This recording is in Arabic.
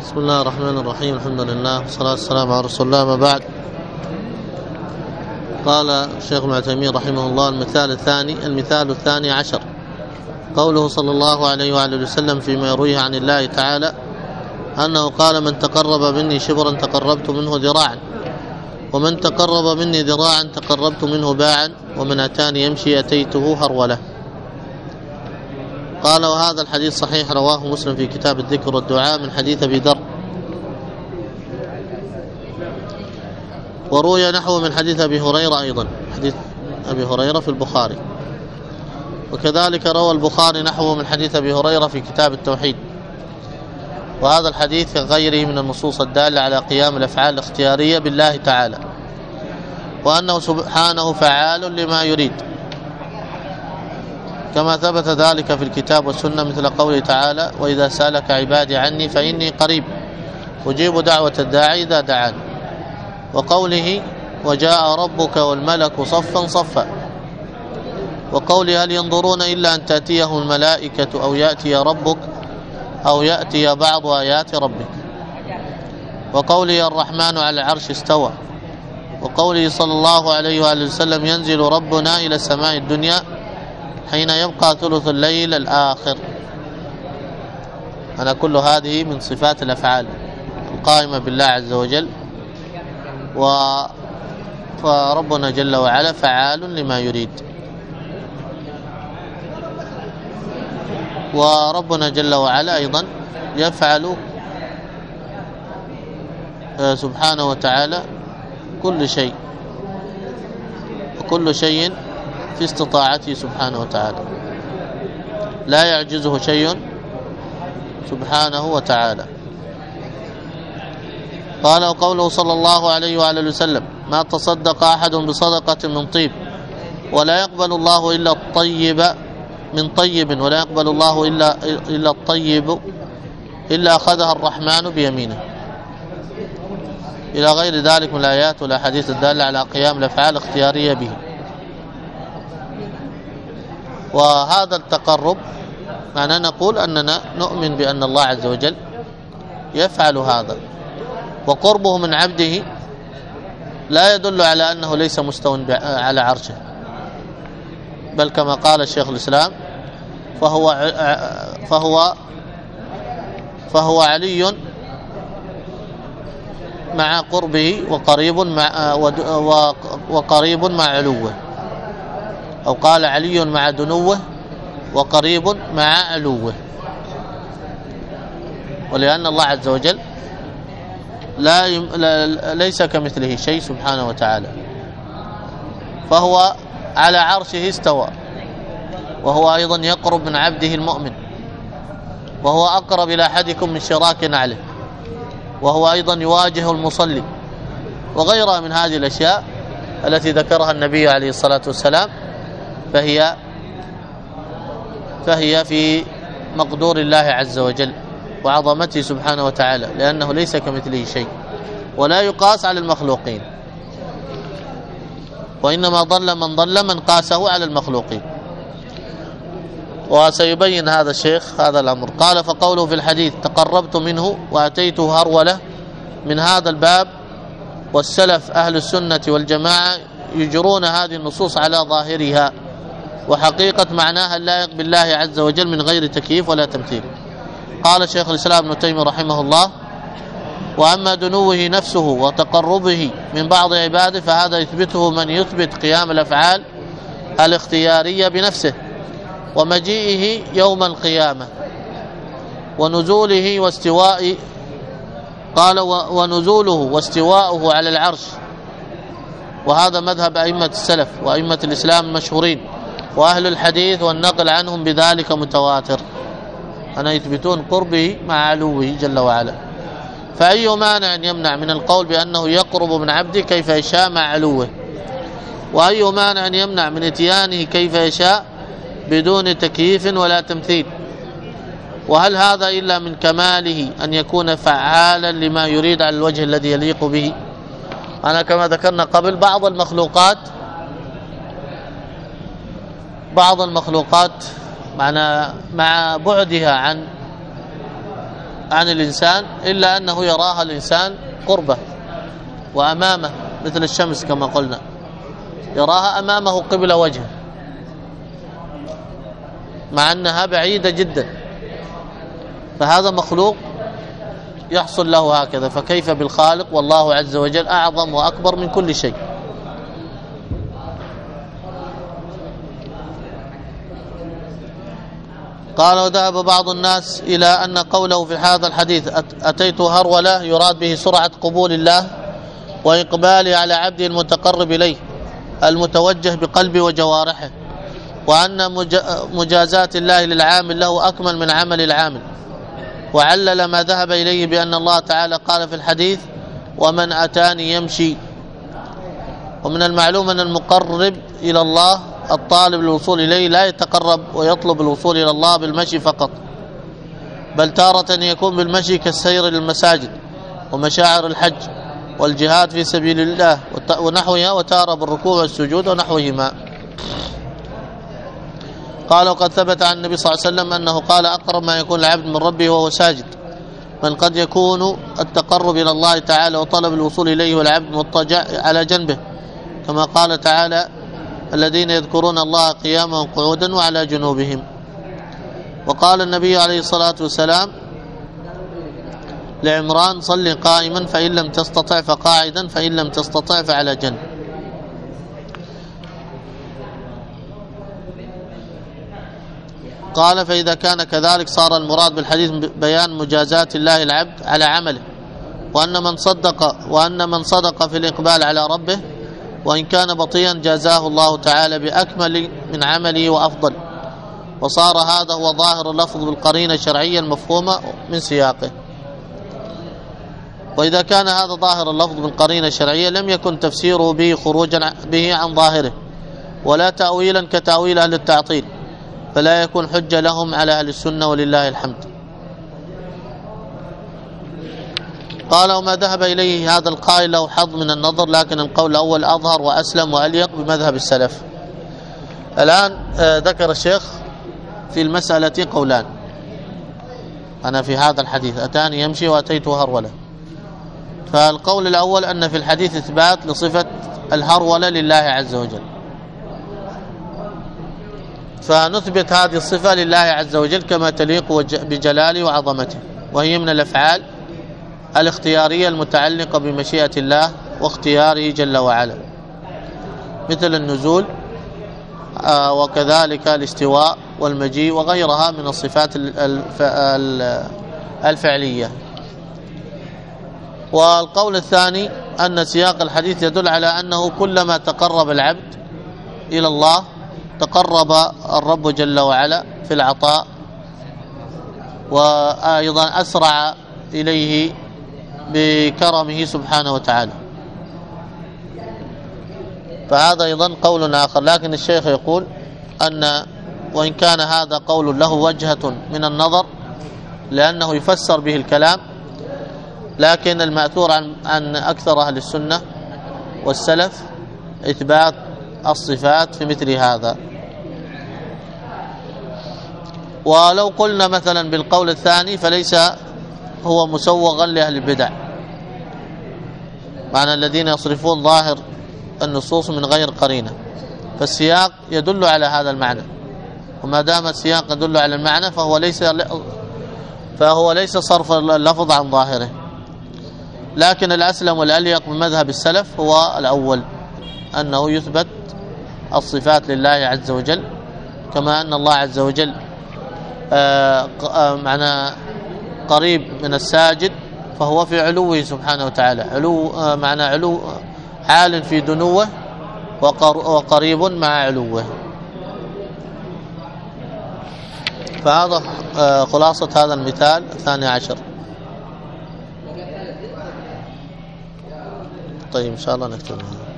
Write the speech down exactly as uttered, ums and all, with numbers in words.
بسم الله الرحمن الرحيم. الحمد لله والصلاة والسلام على رسول الله. ما بعد، قال الشيخ ابن عثيمين رحمه الله: المثال الثاني المثال الثاني عشر قوله صلى الله عليه وآله وسلم فيما يرويه عن الله تعالى أنه قال: من تقرب مني شبرا تقربت منه ذراعا، ومن تقرب مني ذراعا تقربت منه باعا، ومن أتاني يمشي أتيته هرولة. قال: وهذا الحديث صحيح، رواه مسلم في كتاب الذكر والدعاء من حديث أبي ذر، وروي نحو من حديث أبي هريرة أيضا، حديث أبي هريرة في البخاري، وكذلك روى البخاري نحوه من حديث أبي هريرة في كتاب التوحيد. وهذا الحديث كغيره من النصوص الدالة على قيام الأفعال الاختيارية بالله تعالى، وأنه سبحانه فعال لما يريد، كما ثبت ذلك في الكتاب والسنة، مثل قوله تعالى: وإذا سألك عبادي عني فإني قريب أجيب دعوة الداعي إذا دعان، وقوله: وجاء ربك والملك صفا صفا، وقوله: هل ينظرون إلا أن تأتيهم الملائكة أو يأتي ربك أو يأتي بعض آيات ربك، وقوله: الرحمن على العرش استوى، وقوله صلى الله عليه وآله وسلم: ينزل ربنا إلى السماء الدنيا حين يبقى ثلث الليل الآخر. أنا كل هذه من صفات الأفعال القائمة بالله عز وجل، فربنا جل وعلا فعال لما يريد، وربنا جل وعلا أيضا يفعل سبحانه وتعالى كل شيء، وكل شيء في استطاعته سبحانه وتعالى، لا يعجزه شيء سبحانه وتعالى. قال: وقوله صلى الله عليه وآله وسلم: ما تصدق أحد بصدقة من طيب ولا يقبل الله إلا الطيب من طيب ولا يقبل الله إلا, إلا الطيب إلا أخذها الرحمن بيمينه، إلى غير ذلك من الآيات والأحاديث الدالة على قيام الأفعال الاختيارية به. وهذا التقرب معناه نقول أننا نؤمن بأن الله عز وجل يفعل هذا، وقربه من عبده لا يدل على أنه ليس مستوٍ على عرشه، بل كما قال الشيخ الإسلام: فهو فهو فهو علي مع قربه وقريب مع وقريب مع علوه، أو قال: علي مع دنوه وقريب مع علوه. ولأن الله عز وجل لا يم... لا... ليس كمثله شيء سبحانه وتعالى، فهو على عرشه استوى، وهو أيضا يقرب من عبده المؤمن، وهو أقرب إلى أحدكم من شراك نعله، وهو أيضا يواجه المصلي، وغيرها من هذه الأشياء التي ذكرها النبي عليه الصلاة والسلام، فهي فهي في مقدور الله عز وجل وعظمته سبحانه وتعالى، لأنه ليس كمثله شيء ولا يقاس على المخلوقين، وإنما ضل من ضل من قاسه على المخلوقين. وسيبين هذا الشيخ هذا الأمر. قال: فقوله في الحديث: تقربت منه وأتيته هرولة، من هذا الباب والسلف أهل السنة والجماعة يجرون هذه النصوص على ظاهرها، وحقيقة معناها اللائق بالله عز وجل من غير تكييف ولا تمثيل. قال شيخ الإسلام ابن تيمية رحمه الله: وأما دنوه نفسه وتقربه من بعض عباده فهذا يثبته من يثبت قيام الأفعال الاختيارية بنفسه، ومجيئه يوم القيامة، ونزوله واستواء قال ونزوله واستواءه على العرش. وهذا مذهب أئمة السلف وأئمة الإسلام المشهورين، وأهل الحديث والنقل عنهم بذلك متواتر، أن يثبتون قربه مع علوه جل وعلا. فأي مانع يمنع من القول بأنه يقرب من عبده كيف يشاء مع علوه؟ وأي مانع يمنع من اتيانه كيف يشاء بدون تكييف ولا تمثيل؟ وهل هذا إلا من كماله أن يكون فعالا لما يريد على الوجه الذي يليق به؟ أنا كما ذكرنا قبل، بعض المخلوقات بعض المخلوقات معنا مع بعدها عن عن الإنسان إلا أنه يراها الإنسان قربه وأمامه، مثل الشمس كما قلنا يراها أمامه قبل وجهه مع أنها بعيدة جدا، فهذا مخلوق يحصل له هكذا، فكيف بالخالق؟ والله عز وجل أعظم وأكبر من كل شيء. قال وذهب بعض الناس إلى أن قوله في هذا الحديث أتيت هرولة يراد به سرعة قبول الله وإقباله على عبده المتقرب إليه المتوجه بقلبه وجوارحه، وأن مجازات الله للعامل له أكمل من عمل العامل، وعلل ما ذهب إليه بأن الله تعالى قال في الحديث ومن أتاني يمشي. ومن المعلوم أن المقرب إلى الله الطالب للوصول إليه لا يتقرب ويطلب الوصول إلى الله بالمشي فقط، بل تارة يكون بالمشي كالسير للمساجد ومشاعر الحج والجهاد في سبيل الله ونحوها، وتارة بالركوع والسجود ونحوهما. قال وقد ثبت عن النبي صلى الله عليه وسلم أنه قال أقرب ما يكون العبد من ربه وهو ساجد، من قد يكون التقرب إلى الله تعالى وطلب الوصول إليه والعبد مضطجع على جنبه، كما قال تعالى الذين يذكرون الله قياما وقعودا وعلى جنوبهم. وقال النبي عليه الصلاة والسلام لعمران صل قائما فإن لم تستطع فقاعدا فإن لم تستطع فعلى جنب. قال فإذا كان كذلك صار المراد بالحديث بيان مجازات الله العبد على عمله، وأن من صدق وأن من صدق في الإقبال على ربه وإن كان بطيئا جازاه الله تعالى بأكمل من عمله وأفضل، وصار هذا هو ظاهر اللفظ بالقرينة الشرعية المفهومة من سياقه. وإذا كان هذا ظاهر اللفظ بالقرينة الشرعية لم يكن تفسيره به خروجا به عن ظاهره ولا تأويلا كتأويل أهل التعطيل، فلا يكون حجة لهم على أهل السنة ولله الحمد. قال وما ذهب إليه هذا القائل له حظ من النظر، لكن القول الأول أظهر وأسلم وأليق بمذهب السلف. الآن ذكر الشيخ في المسألة قولان، أنا في هذا الحديث أتاني يمشي وأتيت هرولة. فالقول الأول أن في الحديث إثبات لصفة الهرولة لله عز وجل، فنثبت هذه الصفة لله عز وجل كما تليق بجلاله وعظمته، وهي من الأفعال الاختيارية المتعلقة بمشيئة الله واختياره جل وعلا، مثل النزول وكذلك الاستواء والمجيء وغيرها من الصفات الفعلية. والقول الثاني أن سياق الحديث يدل على أنه كلما تقرب العبد إلى الله تقرب الرب جل وعلا في العطاء، وأيضا أسرع إليه بكرمه سبحانه وتعالى. فهذا أيضا قول آخر. لكن الشيخ يقول أن وإن كان هذا قول له وجهة من النظر لأنه يفسر به الكلام، لكن المأثور عن, عن أكثر أهل السنة والسلف إثبات الصفات في مثل هذا. ولو قلنا مثلا بالقول الثاني فليس هو مسوغا لأهل البدع، معنى الذين يصرفون ظاهر النصوص من غير قرينة، فالسياق يدل على هذا المعنى، وما دام السياق يدل على المعنى فهو ليس فهو ليس صرف اللفظ عن ظاهره. لكن الأسلم والأليق بمذهب السلف هو الأول، أنه يثبت الصفات لله عز وجل، كما أن الله عز وجل آه آه معنى قريب من الساجد فهو في علوه سبحانه وتعالى، علو آه معنى علو حال في دنوه وقريب مع علوه. فهذا آه خلاصة هذا المثال الثاني عشر. طيب إن شاء الله نكتب.